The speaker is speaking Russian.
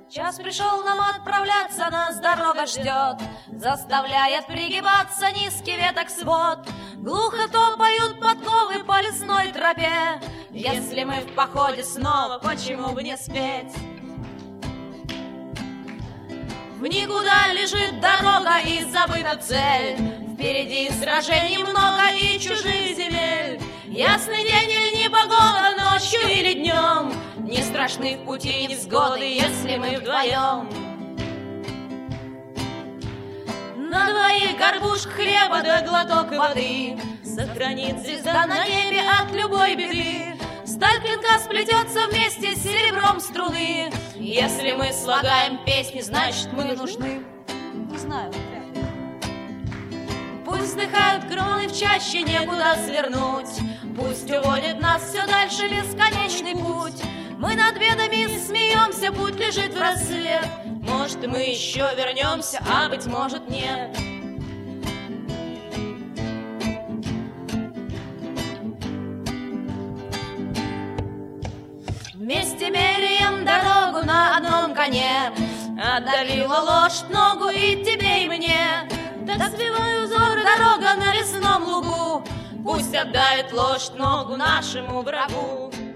Час пришел нам отправляться, нас дорога ждет, заставляет пригибаться низкий веток свод. Глухо топают подковы по лесной тропе. Если мы в походе снова, почему бы не спеть? В никуда лежит дорога и забыта цель. Впереди сражений много и чужих земель. Ясный день или непогода, ночью или днем, не страшны в пути невзгоды, если мы вдвоем. На двоих горбушек хлеба да глоток воды сохранит звезда на небе от любой беды. Сталь клинка сплетется вместе с серебром струны. Если мы слагаем песни, значит мы нужны. Не знаю. Пусть вздыхают кроны в чаще, некуда свернуть. Пусть уводит нас все дальше бесконечный путь. Мы над бедами смеемся, путь лежит в рассвет. Может, мы еще вернемся, а быть может, нет. Вместе меряем дорогу на одном коне. Отдалила лошадь ногу и тебе, и мне. Так сбиваю взор дорога на лесном лугу. Пусть отдавит лошадь ногу нашему врагу.